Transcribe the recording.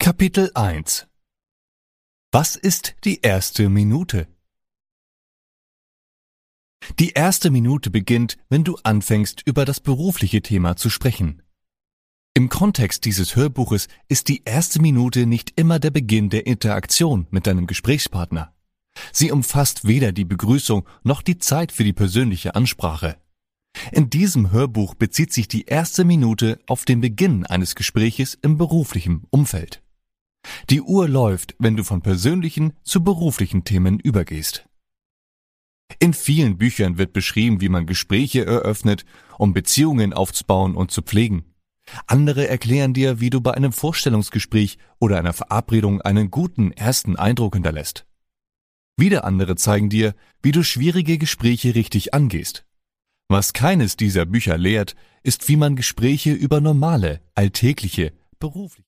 Kapitel 1 Was ist die erste Minute? Die erste Minute beginnt, wenn du anfängst, über das berufliche Thema zu sprechen. Im Kontext dieses Hörbuches ist die erste Minute nicht immer der Beginn der Interaktion mit deinem Gesprächspartner. Sie umfasst weder die Begrüßung noch die Zeit für die persönliche Ansprache. In diesem Hörbuch bezieht sich die erste Minute auf den Beginn eines Gespräches im beruflichen Umfeld. Die Uhr läuft, wenn du von persönlichen zu beruflichen Themen übergehst. In vielen Büchern wird beschrieben, wie man Gespräche eröffnet, um Beziehungen aufzubauen und zu pflegen. Andere erklären dir, wie du bei einem Vorstellungsgespräch oder einer Verabredung einen guten ersten Eindruck hinterlässt. Wieder andere zeigen dir, wie du schwierige Gespräche richtig angehst. Was keines dieser Bücher lehrt, ist, wie man Gespräche über normale, alltägliche, berufliche